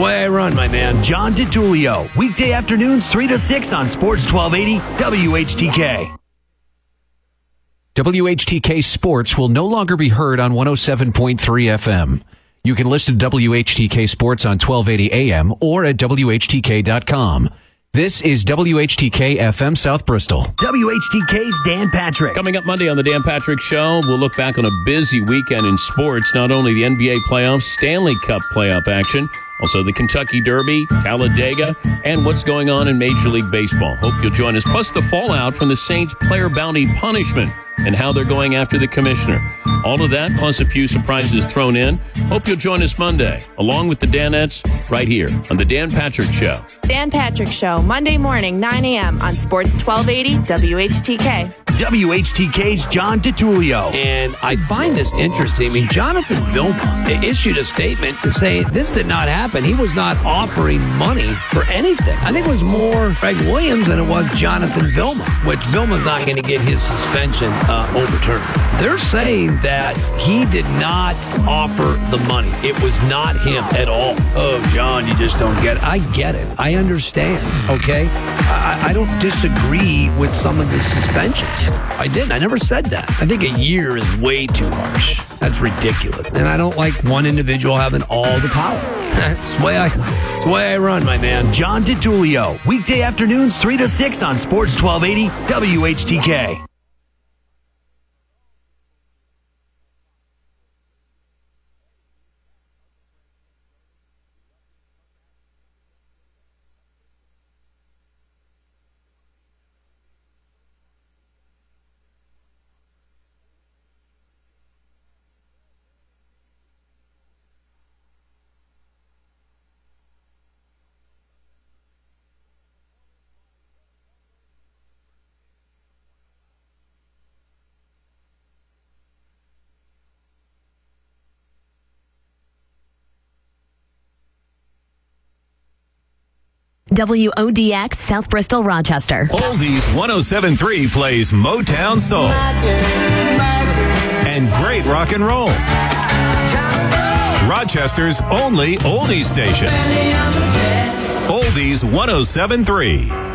the way I run, my man. John DiTullio, weekday afternoons 3 to 6 on Sports 1280 WHTK. WHTK Sports will no longer be heard on 107.3 FM. You can listen to WHTK Sports on 1280 AM or at WHTK.com. This is WHTK FM South Bristol. WHTK's Dan Patrick. Coming up Monday on the Dan Patrick Show, we'll look back on a busy weekend in sports. Not only the NBA playoffs, Stanley Cup playoff action, also the Kentucky Derby, Talladega, and what's going on in Major League Baseball. Hope you'll join us. Plus the fallout from the Saints player bounty punishment and how they're going after the commissioner. All of that, plus a few surprises thrown in. Hope you'll join us Monday, along with the Danettes, right here on the Dan Patrick Show. Dan Patrick Show, Monday morning, 9 a.m. on Sports 1280 WHTK. WHTK's John DiTullio. And I find this interesting. I mean, Jonathan Vilma issued a statement to say this did not happen. He was not offering money for anything. I think it was more Greg Williams than it was Jonathan Vilma, which Vilma's not going to get his suspension overturned. They're saying that he did not offer the money. It was not him at all. Oh, John, you just don't get it. I get it. I understand, okay? I don't disagree with some of the suspensions. I didn't. I never said that. I think a year is way too harsh. That's ridiculous. And I don't like one individual having all the power. That's the way I run, my man. John DiTullio, weekday afternoons 3 to 6 on Sports 1280 WHTK. WODX South Bristol, Rochester. Oldies 107.3 plays Motown Soul and great rock and roll. Rochester's only oldies station. Oldies 107.3.